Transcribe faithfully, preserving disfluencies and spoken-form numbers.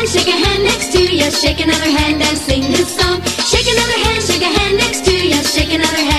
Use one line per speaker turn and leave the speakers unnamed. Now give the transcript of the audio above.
shake a hand next to you. Shake another hand and sing this song. Shake another hand, shake a hand next to you. Shake another hand.